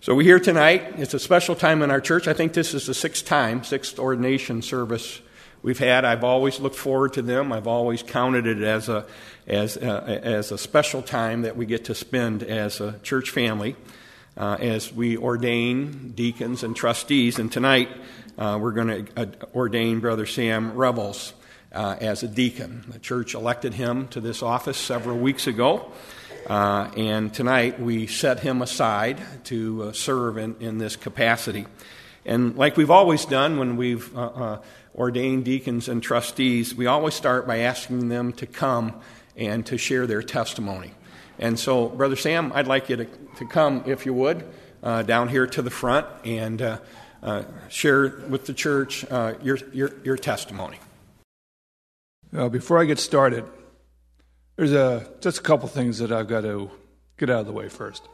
So we're here tonight. It's a special time in our church. I think this is the sixth ordination service we've had. I've always looked forward to them. I've always counted it as a special time that we get to spend as a church family as we ordain deacons and trustees. And tonight we're going to ordain Brother Sam Revels as a deacon. The church elected him to this office several weeks ago. And tonight we set him aside to serve in this capacity. And like we've always done when we've ordained deacons and trustees, we always start by asking them to come and to share their testimony. And so, Brother Sam, I'd like you to come, if you would, down here to the front and share with the church your testimony. Before I get started, there's just a couple things that I've got to get out of the way first.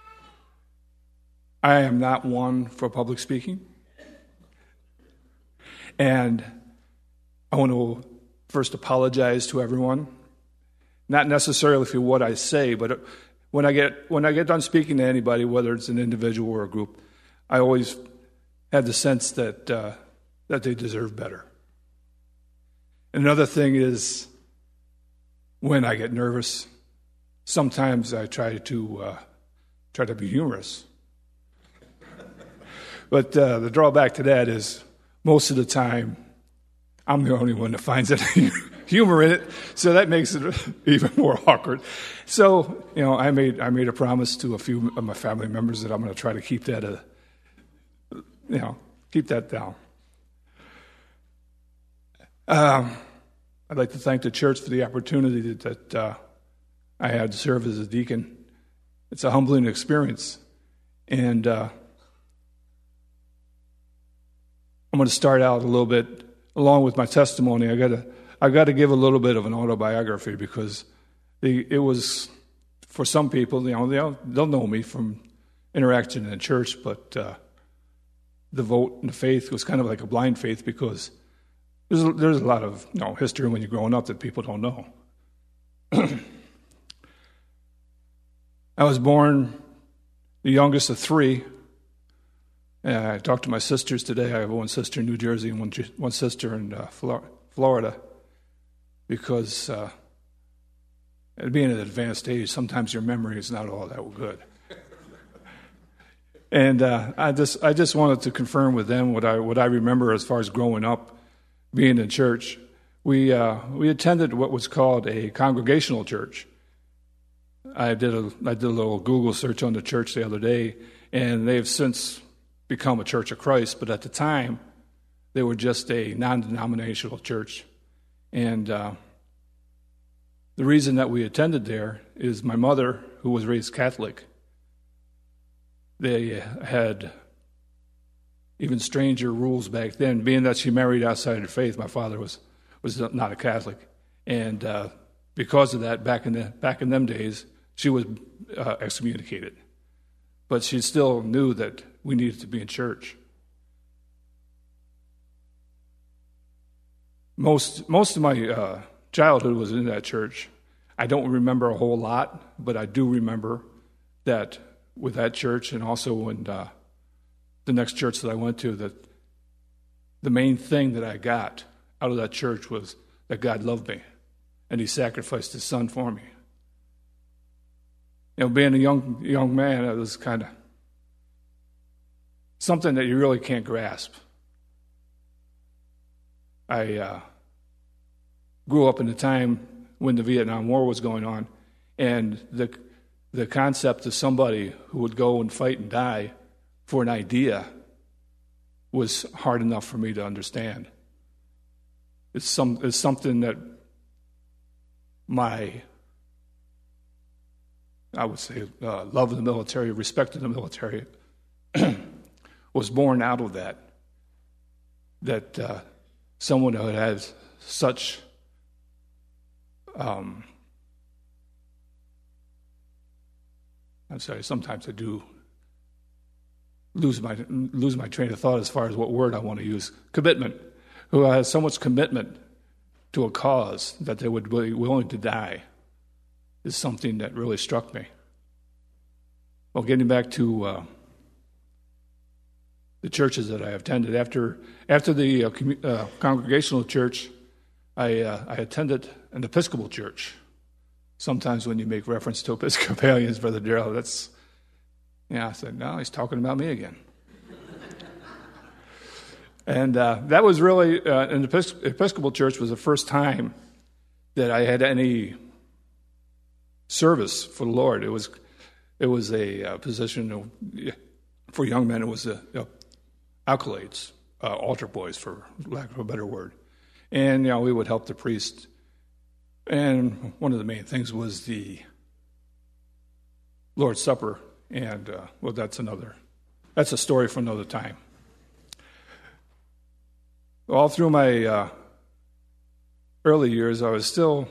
I am not one for public speaking. And I want to first apologize to everyone. Not necessarily for what I say, but when I get done speaking to anybody, whether it's an individual or a group, I always have the sense that they deserve better. Another thing is, when I get nervous, sometimes I try to be humorous. But the drawback to that is most of the time I'm the only one that finds any humor in it, so that makes it even more awkward. So, I made a promise to a few of my family members that I'm going to try to keep that keep that down. I'd like to thank the church for the opportunity that I had to serve as a deacon. It's a humbling experience. And I'm going to start out a little bit, along with my testimony. I got to give a little bit of an autobiography because it was, for some people, they'll know me from interaction in the church, but the vote and the faith was kind of like a blind faith because there's a lot of history when you're growing up that people don't know. I was born the youngest of three. I talked to my sisters today. I have one sister in New Jersey and one sister in Florida because at being at an advanced age, sometimes your memory is not all that good. And I just wanted to confirm with them what I remember as far as growing up. Being in church, we attended what was called a congregational church. I did a little Google search on the church the other day, and they've since become a Church of Christ. But at the time, they were just a non-denominational church. And the reason that we attended there is my mother, who was raised Catholic, they had even stranger rules back then, being that she married outside of the faith. My father was not a Catholic, and because of that, back in them days, she was excommunicated. But she still knew that we needed to be in church. Most of my childhood was in that church. I don't remember a whole lot, but I do remember that with that church, and also in the next church that I went to, that the main thing that I got out of that church was that God loved me and He sacrificed His Son for me. Being a young man, it was kind of something that you really can't grasp. I grew up in a time when the Vietnam War was going on, and the concept of somebody who would go and fight and die for an idea was hard enough for me to understand. It's something that I would say, love of the military, respect of the military, was born out of that. That someone who has such I'm sorry, sometimes I do lose my train of thought as far as what word I want to use. Commitment. Who has so much commitment to a cause that they would be willing to die is something that really struck me. Well, getting back to the churches that I attended. After the Congregational church, I attended an Episcopal church. Sometimes when you make reference to Episcopalians, Brother Darrell, I said, no, he's talking about me again. And that was really, an Episcopal church was the first time that I had any service for the Lord. It was a position for young men. It was accolades, altar boys, for lack of a better word. And we would help the priest. And one of the main things was the Lord's Supper. And that's a story for another time. All through my early years, I was still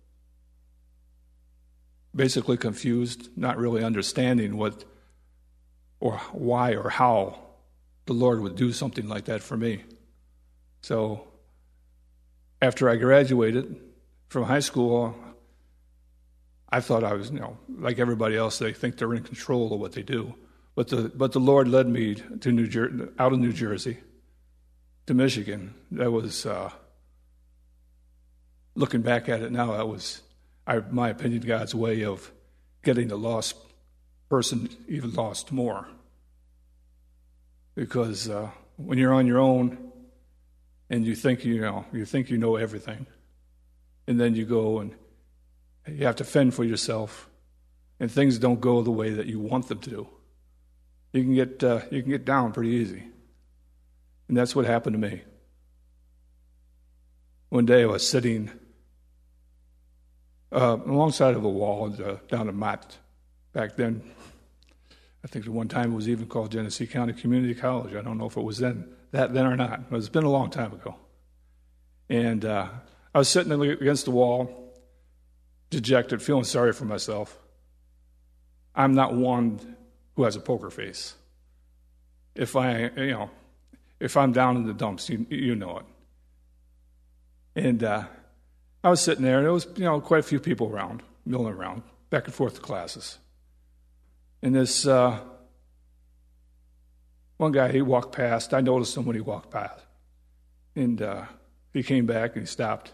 basically confused, not really understanding what or why or how the Lord would do something like that for me. So after I graduated from high school, I thought I was, like everybody else, they think they're in control of what they do. But the Lord led me to out of New Jersey to Michigan. That was, looking back at it now, that was, my opinion, God's way of getting the lost person even lost more. Because when you're on your own and you think you know everything, and then you go and you have to fend for yourself, and things don't go the way that you want them to do, you can get down pretty easy. And that's what happened to me. One day I was sitting alongside of a wall down in Mott. Back then, I think at one time it was even called Genesee County Community College. I don't know if it was then or not. But it's been a long time ago. And I was sitting against the wall, dejected, feeling sorry for myself. I'm not one who has a poker face. If I'm down in the dumps, you know it. And I was sitting there, and there was quite a few people around, milling around, back and forth to classes. And this one guy, he walked past. I noticed him when he walked past. And he came back and he stopped.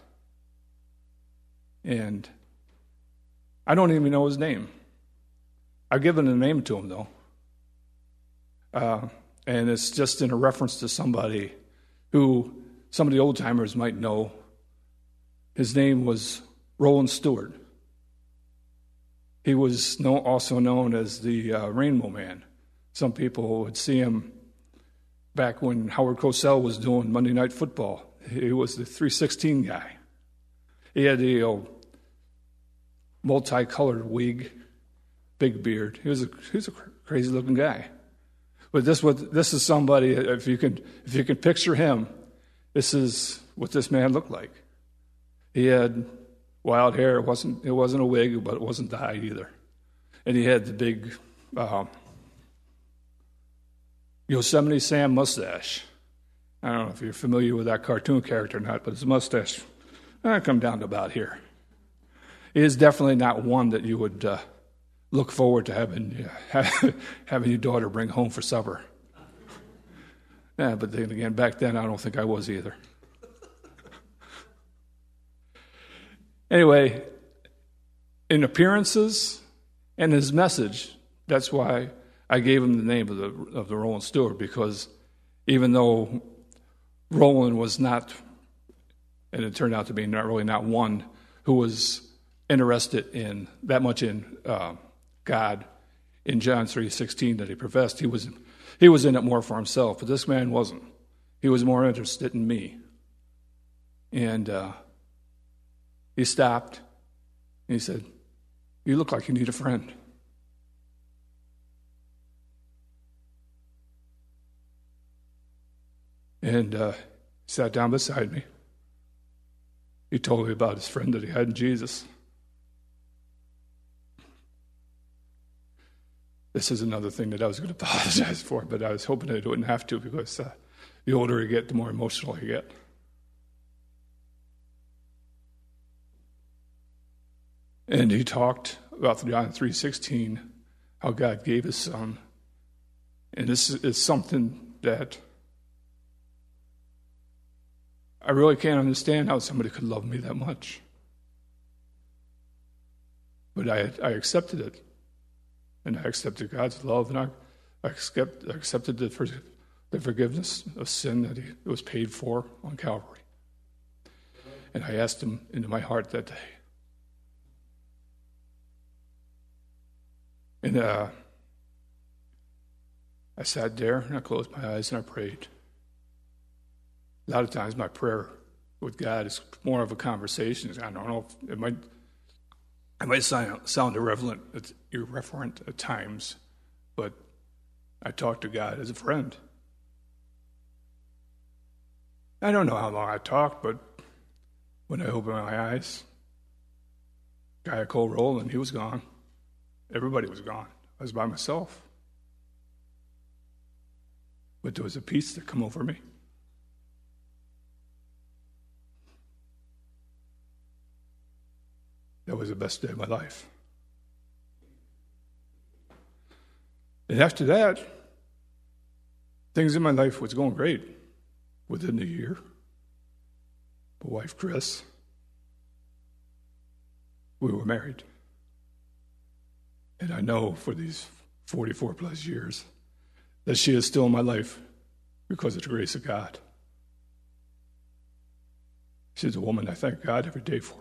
And I don't even know his name. I've given a name to him, though. And it's just in a reference to somebody who some of the old-timers might know. His name was Roland Stewart. He was also known as the Rainbow Man. Some people would see him back when Howard Cosell was doing Monday Night Football. He was the 316 guy. He had the multicolored wig, big beard. He was a crazy-looking guy. But this is somebody. If you can picture him, this is what this man looked like. He had wild hair. It wasn't a wig, but it wasn't dyed either. And he had the big Yosemite Sam mustache. I don't know if you're familiar with that cartoon character or not, but his mustache come down to about here. He is definitely not one that you would look forward to having your daughter bring home for supper. Yeah, but then again, back then I don't think I was either. Anyway, in appearances and his message, that's why I gave him the name of the Roland Stewart, because even though Roland was not, and it turned out to be not one who was interested in that much in God in John 3:16 that he professed, he was in it more for himself, but this man wasn't. He was more interested in me. And he stopped, and he said, "You look like you need a friend." And he sat down beside me. He told me about his friend that he had in Jesus. This is another thing that I was going to apologize for, but I was hoping I wouldn't have to, because the older I get, the more emotional I get. And he talked about John 3:16, how God gave his son. And this is something that I really can't understand how somebody could love me that much. But I accepted it. And I accepted God's love, and I accepted the forgiveness of sin that it was paid for on Calvary. And I asked him into my heart that day. And I sat there, and I closed my eyes, and I prayed. A lot of times my prayer with God is more of a conversation. I don't know if it might sound irreverent at times, but I talk to God as a friend. I don't know how long I talked, but when I opened my eyes, guy I called Roland, he was gone. Everybody was gone. I was by myself. But there was a peace that come over me. That was the best day of my life. And after that, things in my life was going great. Within a year, my wife Chris, we were married. And I know for these 44 plus years that she is still in my life because of the grace of God. She's a woman I thank God every day for.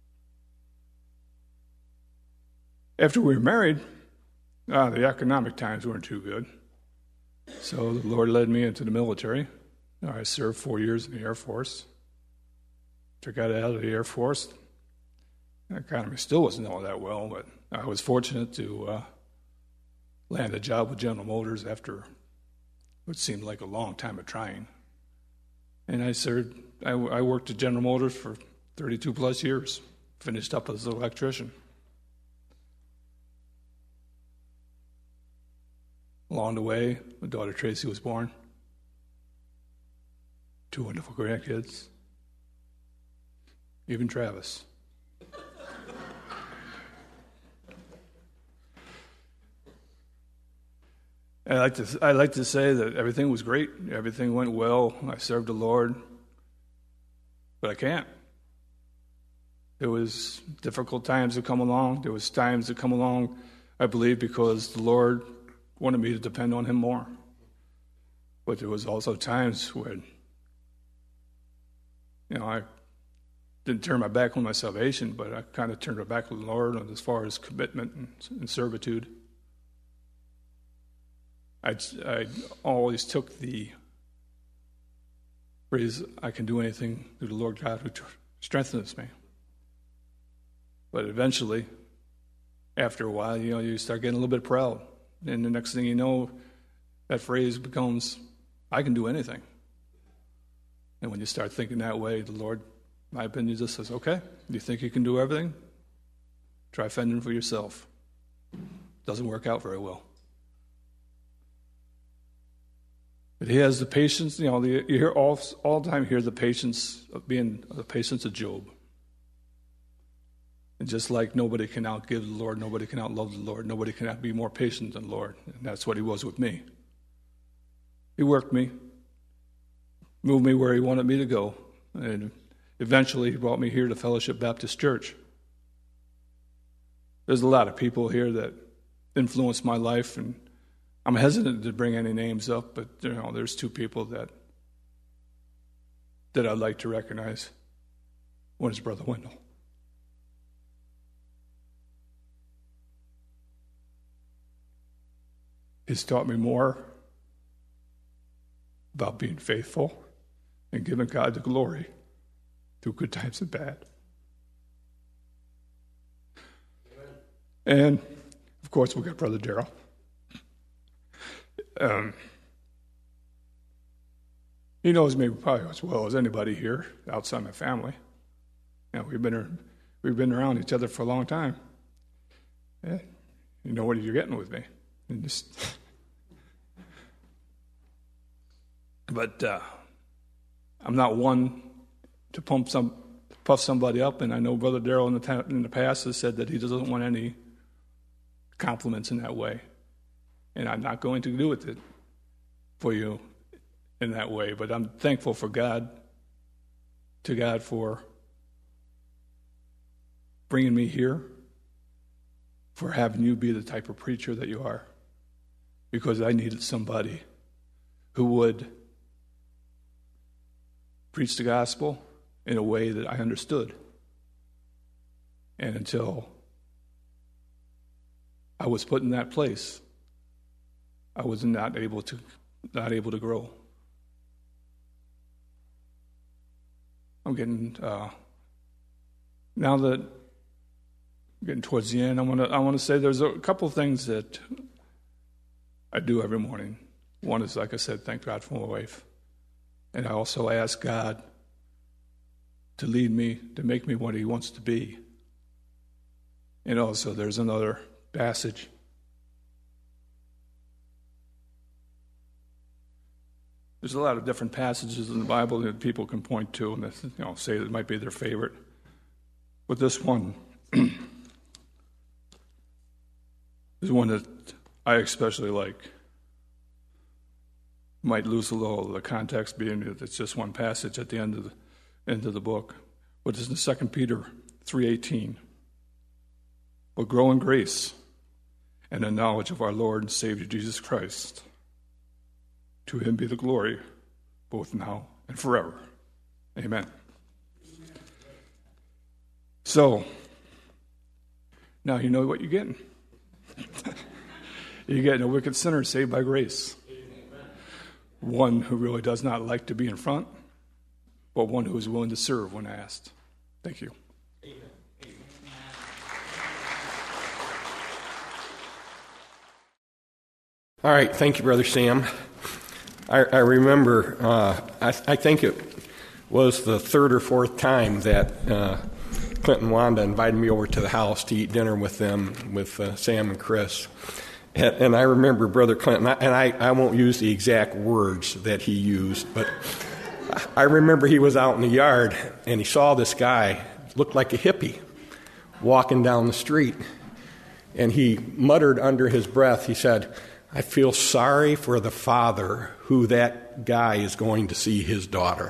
After we were married, the economic times weren't too good. So the Lord led me into the military. I served 4 years in the Air Force. Took out of the Air Force. The economy still wasn't all that well, but I was fortunate to land a job with General Motors after what seemed like a long time of trying. And I worked at General Motors for 32 plus years, finished up as an electrician. Along the way, my daughter Tracy was born. 2 wonderful grandkids. Even Travis. I like to say that everything was great. Everything went well. I served the Lord. But I can't. There was difficult times that come along. There was times that come along, I believe, because the Lord wanted me to depend on him more. But there was also times when, I didn't turn my back on my salvation, but I kind of turned my back on the Lord as far as commitment and servitude. I always took the phrase, I can do anything through the Lord God who strengthens me. But eventually, after a while, you start getting a little bit proud. And the next thing you know, that phrase becomes, I can do anything. And when you start thinking that way, the Lord, in my opinion, just says, okay, you think you can do everything? Try fending for yourself. Doesn't work out very well. But he has the patience, you hear all the time hear the patience of Job. And just like nobody can outgive the Lord, nobody can outlove the Lord, nobody can be more patient than the Lord. And that's what he was with me. He worked me, moved me where he wanted me to go, and eventually he brought me here to Fellowship Baptist Church. There's a lot of people here that influenced my life, and I'm hesitant to bring any names up, but there's 2 people that I'd like to recognize. One is Brother Wendell. He's taught me more about being faithful and giving God the glory through good times and bad. And, of course, we got Brother Darrell. He knows me probably as well as anybody here outside my family. We've been around each other for a long time. And you know what you're getting with me. But I'm not one to puff somebody up, and I know Brother Darrell in the past has said that he doesn't want any compliments in that way. And I'm not going to do it for you in that way, but I'm thankful for God for bringing me here, for having you be the type of preacher that you are, because I needed somebody who would preach the gospel in a way that I understood. And until I was put in that place, I was not able to grow. I'm getting now that I'm getting towards the end. I want to say there's a couple things that I do every morning. One is, like I said, thank God for my wife, and I also ask God to lead me, to make me what He wants to be. And also, there's another passage. There's a lot of different passages in the Bible that people can point to and say that it might be their favorite. But this one is one that I especially like. Might lose a little of the context being that it's just one passage at the end of the book. But it's in 2 Peter 3:18. But grow in grace and the knowledge of our Lord and Savior Jesus Christ. To Him be the glory, both now and forever. Amen. So, now you know what you're getting. You're getting a wicked sinner saved by grace. One who really does not like to be in front, but one who is willing to serve when asked. Thank you. All right, thank you, Brother Sam. I remember, I think it was the third or fourth time that Clint and Wanda invited me over to the house to eat dinner with them, with Sam and Chris. And I remember Brother Clint, and I won't use the exact words that he used, but I remember he was out in the yard, and he saw this guy, looked like a hippie, walking down the street. And he muttered under his breath, he said, "I feel sorry for the father who that guy is going to see his daughter."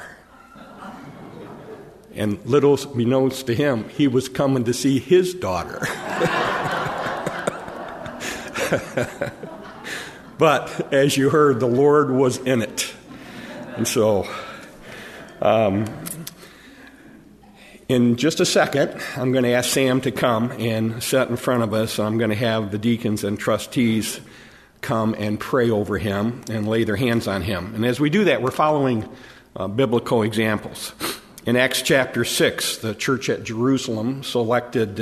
And little beknownst to him, he was coming to see his daughter. But as you heard, the Lord was in it. And so, in just a second, I'm going to ask Sam to come and sit in front of us. I'm going to have the deacons and trustees come and pray over him and lay their hands on him. And as we do that, we're following biblical examples. In Acts chapter 6, the church at Jerusalem selected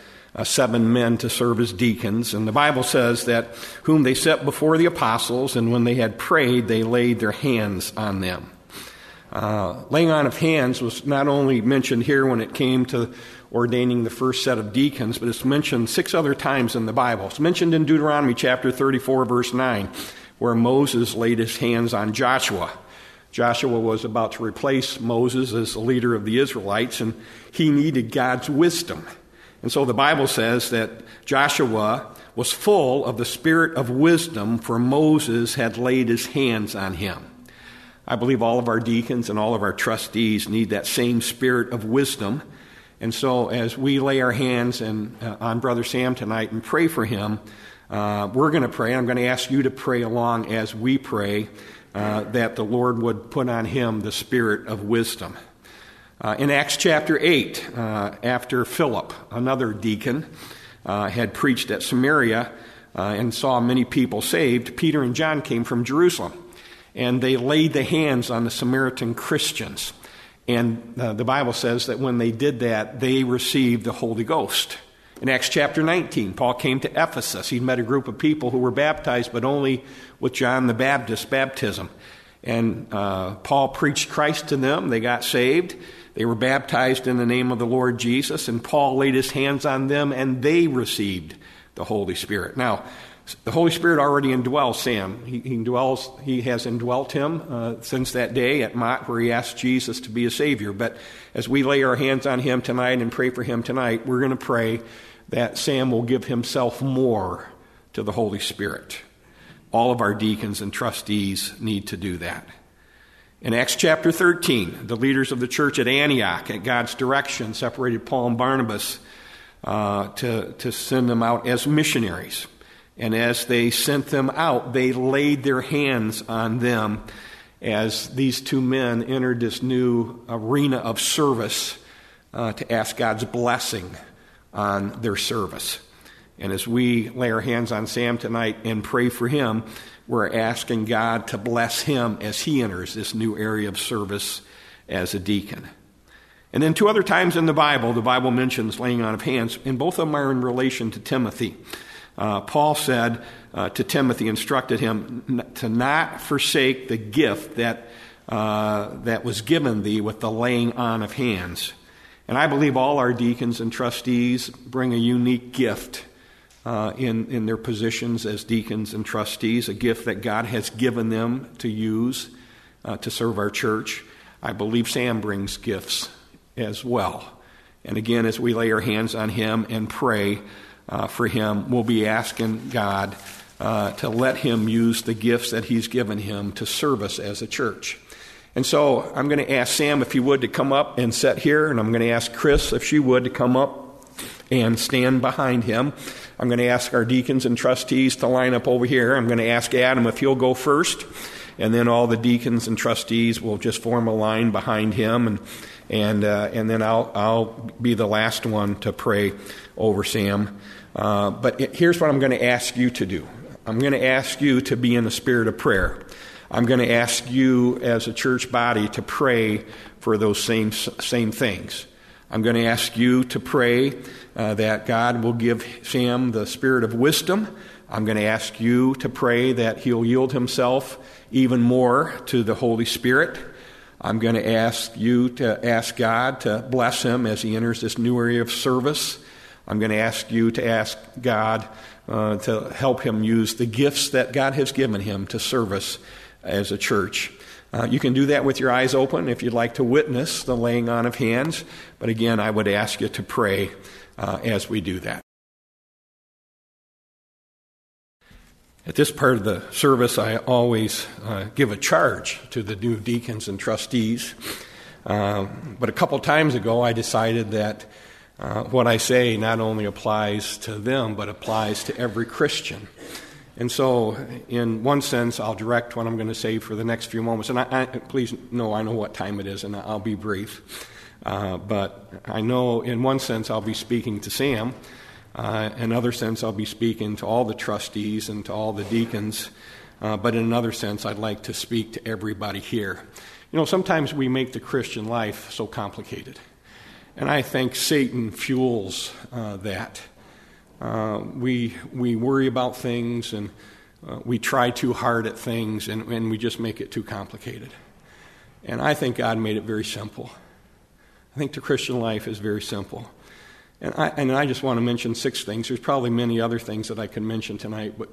7 men to serve as deacons. And the Bible says that whom they set before the apostles, and when they had prayed, they laid their hands on them. Laying on of hands was not only mentioned here when it came to ordaining the first set of deacons, but it's mentioned 6 other times in the Bible. It's mentioned in Deuteronomy chapter 34, verse 9, where Moses laid his hands on Joshua. Joshua was about to replace Moses as the leader of the Israelites, and he needed God's wisdom. And so the Bible says that Joshua was full of the spirit of wisdom, for Moses had laid his hands on him. I believe all of our deacons and all of our trustees need that same spirit of wisdom. And so as we lay our hands on Brother Sam tonight and pray for him, we're going to pray. I'm going to ask you to pray along as we pray that the Lord would put on him the spirit of wisdom. In Acts chapter 8, after Philip, another deacon, had preached at Samaria and saw many people saved, Peter and John came from Jerusalem. And they laid the hands on the Samaritan Christians. And the Bible says that when they did that, they received the Holy Ghost. In Acts chapter 19, Paul came to Ephesus. He met a group of people who were baptized, but only with John the Baptist's baptism. And Paul preached Christ to them. They got saved. They were baptized in the name of the Lord Jesus. And Paul laid his hands on them, and they received the Holy Spirit. Now, the Holy Spirit already indwells Sam. He has indwelt him since that day at Mott, where he asked Jesus to be a Savior. But as we lay our hands on him tonight and pray for him tonight, we're going to pray that Sam will give himself more to the Holy Spirit. All of our deacons and trustees need to do that. In Acts chapter 13, the leaders of the church at Antioch, at God's direction, separated Paul and Barnabas to send them out as missionaries. And as they sent them out, they laid their hands on them as these two men entered this new arena of service to ask God's blessing on their service. And as we lay our hands on Sam tonight and pray for him, we're asking God to bless him as he enters this new area of service as a deacon. And then two other times in the Bible mentions laying on of hands, and both of them are in relation to Timothy. Paul said to Timothy, instructed him to not forsake the gift that was given thee with the laying on of hands. And I believe all our deacons and trustees bring a unique gift in their positions as deacons and trustees, a gift that God has given them to use to serve our church. I believe Sam brings gifts as well. And again, as we lay our hands on him and pray for him, we'll be asking God to let him use the gifts that he's given him to serve us as a church. And so I'm going to ask Sam if he would to come up and sit here, and I'm going to ask Chris if she would to come up and stand behind him. I'm going to ask our deacons and trustees to line up over here. I'm going to ask Adam if he'll go first, and then all the deacons and trustees will just form a line behind him, and then I'll be the last one to pray over Sam. But here's what I'm going to ask you to do. I'm going to ask you to be in a spirit of prayer. I'm going to ask you as a church body to pray for those same things. I'm going to ask you to pray that God will give Sam the spirit of wisdom. I'm going to ask you to pray that he'll yield himself even more to the Holy Spirit. I'm going to ask you to ask God to bless him as he enters this new area of service. I'm going to ask you to ask God to help him use the gifts that God has given him to serve us as a church. You can do that with your eyes open if you'd like to witness the laying on of hands. But again, I would ask you to pray as we do that. At this part of the service, I always give a charge to the new deacons and trustees. But a couple times ago, I decided that what I say not only applies to them, but applies to every Christian. And so, in one sense, I'll direct what I'm going to say for the next few moments. And please know I know what time it is, and I'll be brief. But I know in one sense I'll be speaking to Sam. In another sense, I'll be speaking to all the trustees and to all the deacons. But in another sense, I'd like to speak to everybody here. You know, sometimes we make the Christian life so complicated. And I think Satan fuels that. We worry about things, and we try too hard at things, and we just make it too complicated. And I think God made it very simple. I think the Christian life is very simple. And I just want to mention 6 things. There's probably many other things that I could mention tonight, but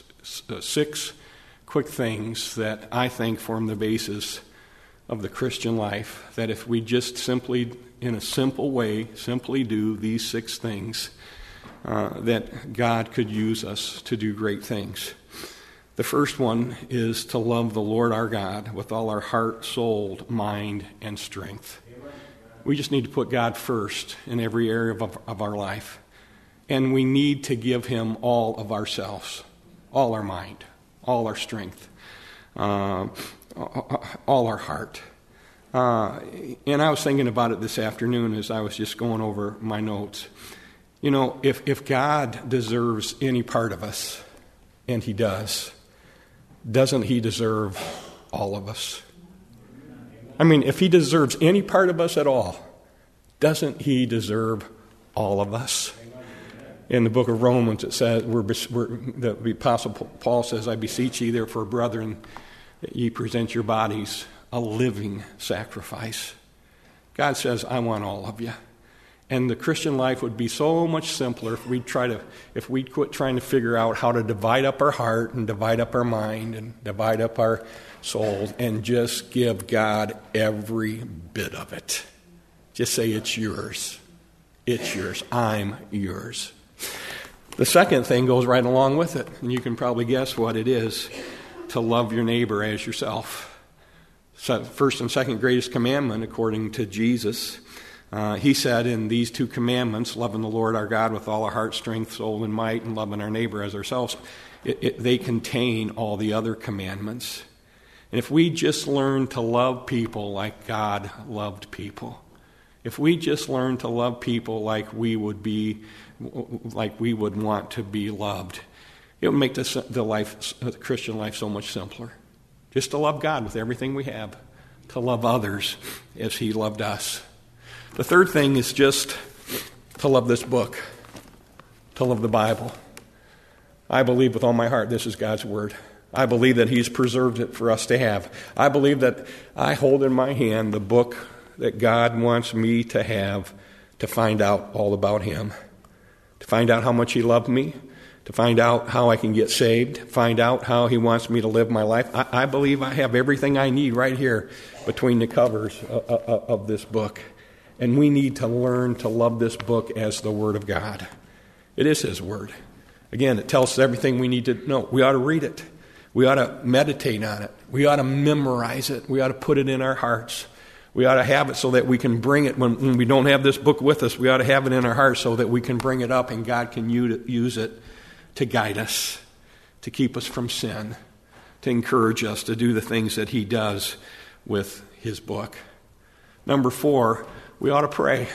6 quick things that I think form the basis of the Christian life, that if we just simply, in a simple way, simply do these 6 things, that God could use us to do great things. The first one is to love the Lord our God with all our heart, soul, mind, and strength. We just need to put God first in every area of our life. And we need to give him all of ourselves, all our mind, all our strength, all our heart. And I was thinking about it this afternoon as I was just going over my notes. You know, if God deserves any part of us, and he does, doesn't he deserve all of us? I mean, if he deserves any part of us at all, doesn't he deserve all of us? In the book of Romans, it says, the Apostle Paul says, I beseech ye therefore, brethren, that ye present your bodies a living sacrifice. God says, I want all of you. And the Christian life would be so much simpler if we'd quit trying to figure out how to divide up our heart and divide up our mind and divide up our soul and just give God every bit of it. Just say, it's yours. It's yours. I'm yours. The second thing goes right along with it, and you can probably guess what it is: to love your neighbor as yourself. first and second greatest commandment according to Jesus. He said in these two commandments, loving the Lord our God with all our heart, strength, soul, and might, and loving our neighbor as ourselves, they contain all the other commandments. And if we just learn to love people like God loved people, if we just learn to love people like we would want to be loved, it would make the Christian life so much simpler. Just to love God with everything we have, to love others as He loved us. The third thing is just to love this book, to love the Bible. I believe with all my heart this is God's Word. I believe that He's preserved it for us to have. I believe that I hold in my hand the book that God wants me to have to find out all about Him, to find out how much He loved me, to find out how I can get saved, find out how He wants me to live my life. I believe I have everything I need right here between the covers of this book. And we need to learn to love this book as the Word of God. It is His Word. Again, it tells us everything we need to know. We ought to read it. We ought to meditate on it. We ought to memorize it. We ought to put it in our hearts. We ought to have it so that we can bring it when we don't have this book with us. We ought to have it in our hearts so that we can bring it up and God can use it to guide us, to keep us from sin, to encourage us to do the things that He does with His book. Number 4, we ought to pray.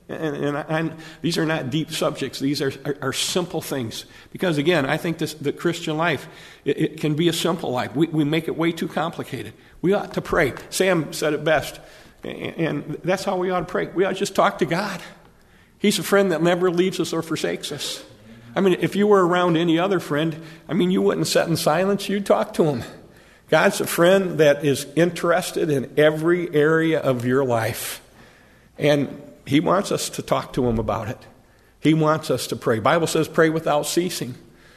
And these are not deep subjects. These are simple things. Because, again, I think the Christian life, it can be a simple life. We make it way too complicated. We ought to pray. Sam said it best. And that's how we ought to pray. We ought to just talk to God. He's a friend that never leaves us or forsakes us. I mean, if you were around any other friend, you wouldn't sit in silence. You'd talk to him. God's a friend that is interested in every area of your life. And He wants us to talk to Him about it. He wants us to pray. The Bible says pray without ceasing.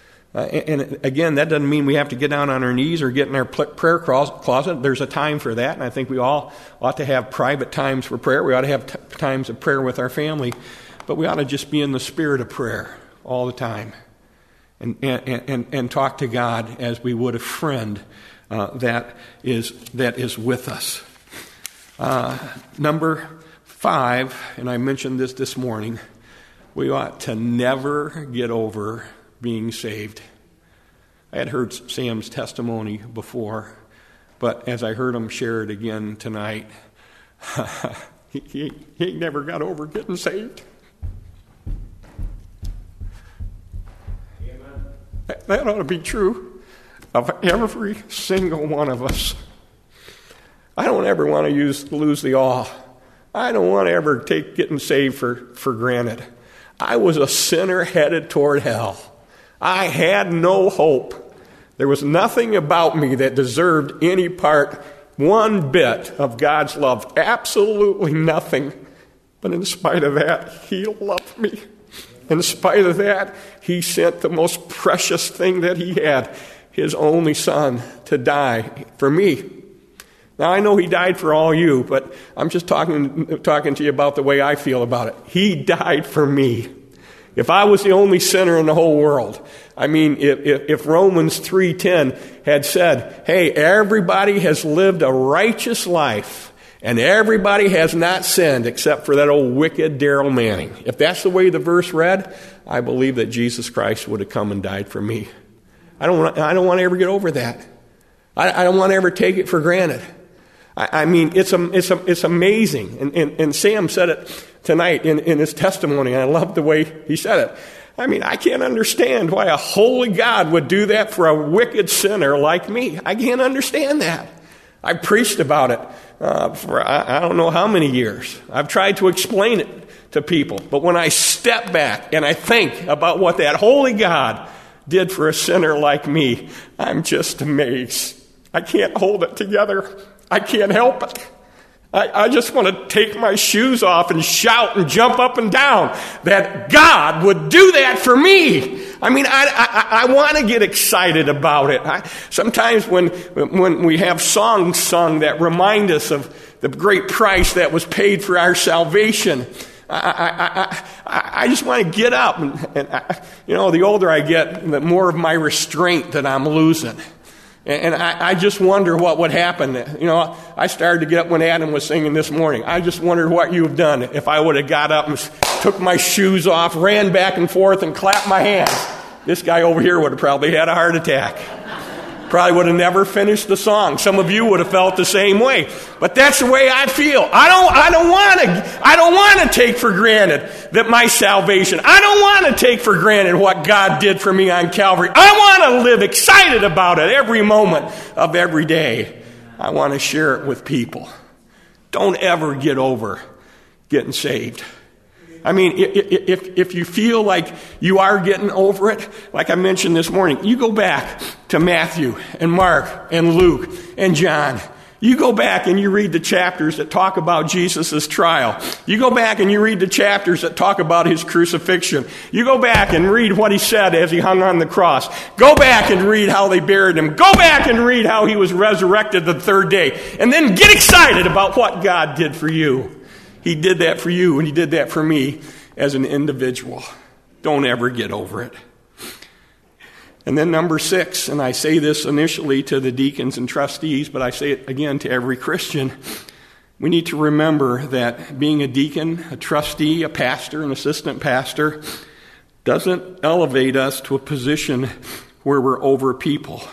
And again, that doesn't mean we have to get down on our knees or get in our prayer closet. There's a time for that, and I think we all ought to have private times for prayer. We ought to have times of prayer with our family, but we ought to just be in the spirit of prayer all the time and talk to God as we would a friend that is with us. Number 5, and I mentioned this morning, we ought to never get over being saved. I had heard Sam's testimony before, but as I heard him share it again tonight, he never got over getting saved. Amen. That ought to be true of every single one of us. I don't ever want to lose the awe. I don't want to ever take getting saved for granted. I was a sinner headed toward hell. I had no hope. There was nothing about me that deserved any part, one bit of God's love. Absolutely nothing. But in spite of that, He loved me. In spite of that, He sent the most precious thing that He had, His only Son, to die for me. Now, I know He died for all you, but I'm just talking to you about the way I feel about it. He died for me. If I was the only sinner in the whole world, if Romans 3:10 had said, hey, everybody has lived a righteous life, and everybody has not sinned except for that old wicked Daryl Manning. If that's the way the verse read, I believe that Jesus Christ would have come and died for me. I don't want to ever get over that. I don't want to ever take it for granted. It's amazing. And Sam said it tonight in his testimony. I love the way he said it. I can't understand why a holy God would do that for a wicked sinner like me. I can't understand that. I preached about it for I don't know how many years. I've tried to explain it to people. But when I step back and I think about what that holy God did for a sinner like me, I'm just amazed. I can't hold it together. I can't help it. I just want to take my shoes off and shout and jump up and down that God would do that for me. I want to get excited about it. Sometimes when we have songs sung that remind us of the great price that was paid for our salvation, I just want to get up. And the older I get, the more of my restraint that I'm losing. And I just wonder what would happen. You know, I started to get up when Adam was singing this morning. I just wondered what you have done if I would have got up and took my shoes off, ran back and forth, and clapped my hands. This guy over here would have probably had a heart attack. Probably would have never finished the song. Some of you would have felt the same way. But that's the way I feel. I don't want to take for granted that my salvation. I don't want to take for granted what God did for me on Calvary. I want to live excited about it every moment of every day. I want to share it with people. Don't ever get over getting saved. I mean, if you feel like you are getting over it, like I mentioned this morning, you go back to Matthew and Mark and Luke and John. You go back and you read the chapters that talk about Jesus' trial. You go back and you read the chapters that talk about his crucifixion. You go back and read what he said as he hung on the cross. Go back and read how they buried him. Go back and read how he was resurrected the third day. And then get excited about what God did for you. He did that for you, and he did that for me as an individual. Don't ever get over it. And then number 6, and I say this initially to the deacons and trustees, but I say it again to every Christian. We need to remember that being a deacon, a trustee, a pastor, an assistant pastor doesn't elevate us to a position where we're over people.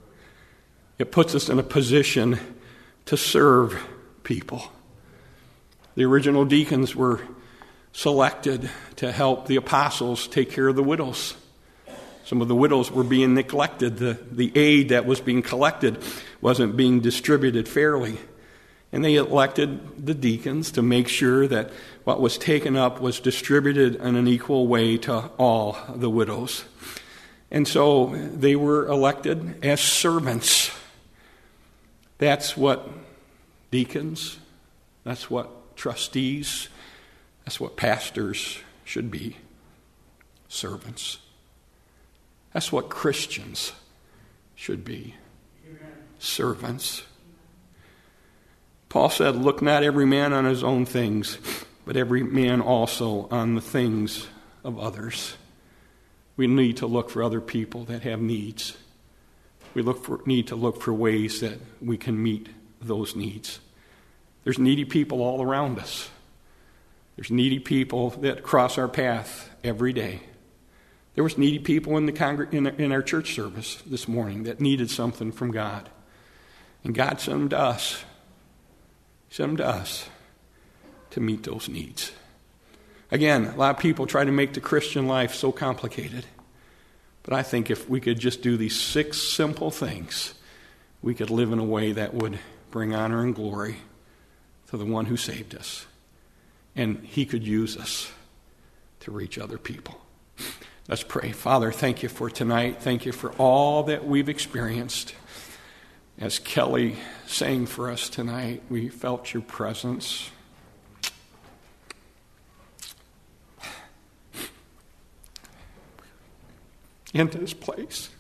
It puts us in a position to serve people. The original deacons were selected to help the apostles take care of the widows. Some of the widows were being neglected. The aid that was being collected wasn't being distributed fairly. And they elected the deacons to make sure that what was taken up was distributed in an equal way to all the widows. And so they were elected as servants. That's what deacons, that's what trustees, that's what pastors should be. Servants. That's what Christians should be. Servants. Paul said, "Look not every man on his own things, but every man also on the things of others." We need to look for other people that have needs. We need to look for ways that we can meet those needs. There's needy people all around us. There's needy people that cross our path every day. There was needy people in our church service this morning that needed something from God. And God sent them to us. He sent them to us to meet those needs. Again, a lot of people try to make the Christian life so complicated. But I think if we could just do these 6 simple things, we could live in a way that would bring honor and glory to the one who saved us. And he could use us to reach other people. Let's pray. Father, thank you for tonight. Thank you for all that we've experienced. As Kelly sang for us tonight, we felt your presence. Into this place.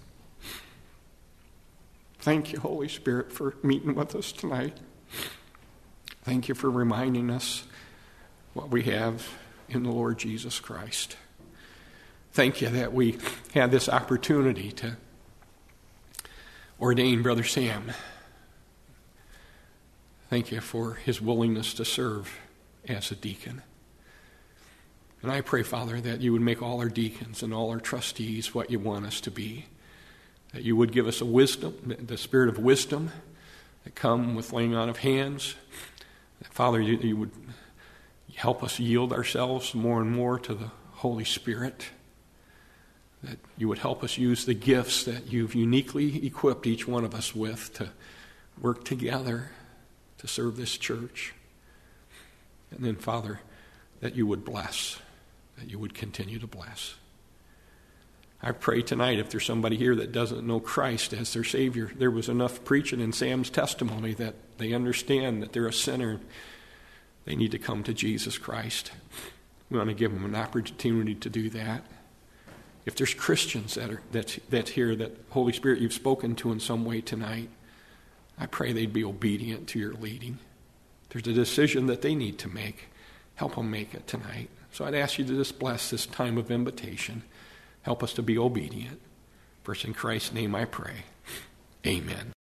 Thank you, Holy Spirit, for meeting with us tonight. Thank you for reminding us what we have in the Lord Jesus Christ. Thank you that we had this opportunity to ordain Brother Sam. Thank you for his willingness to serve as a deacon. And I pray, Father, that you would make all our deacons and all our trustees what you want us to be. That you would give us a wisdom, the spirit of wisdom that come with laying on of hands. That, Father, you would help us yield ourselves more and more to the Holy Spirit. That you would help us use the gifts that you've uniquely equipped each one of us with to work together to serve this church. And then, Father, that you would bless, that you would continue to bless. I pray tonight if there's somebody here that doesn't know Christ as their Savior, there was enough preaching in Sam's testimony that they understand that they're a sinner. They need to come to Jesus Christ. We want to give them an opportunity to do that. If there's Christians that's here, that Holy Spirit you've spoken to in some way tonight, I pray they'd be obedient to your leading. There's a decision that they need to make. Help them make it tonight. So I'd ask you to just bless this time of invitation. Help us to be obedient. First in Christ's name I pray. Amen.